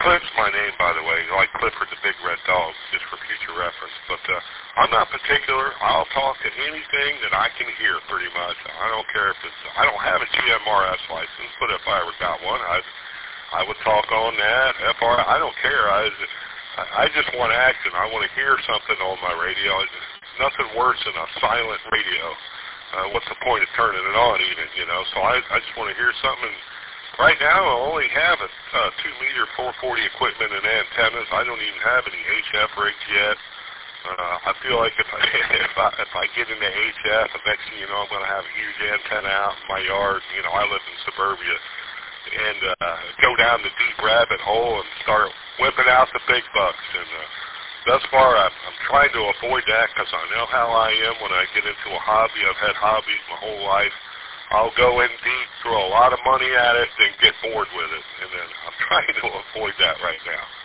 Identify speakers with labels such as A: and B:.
A: Cliff's my name, by the way, like Clifford the Big Red Dog, just for future reference. But I'm not particular. I'll talk to anything that I can hear, pretty much. I don't care if it's, I don't have a GMRS license, but if I ever got one, I would talk on that. FR, I don't care. I just want action. I want to hear something on my radio. Nothing worse than a silent radio. What's the point of turning it on even, you know? So I just want to hear something. Right now, I only have a 2-meter 440 equipment and antennas. I don't even have any HF rigs yet. I feel like if I get into HF, the next thing you know, I'm going to have a huge antenna out in my yard. You know, I live in suburbia, and go down the deep rabbit hole and start whipping out the big bucks. And thus far, I'm trying to avoid that because I know how I am when I get into a hobby. I've had hobbies my whole life. I'll go in deep, throw a lot of money at it, then get bored with it. And then I'm trying to avoid that right now.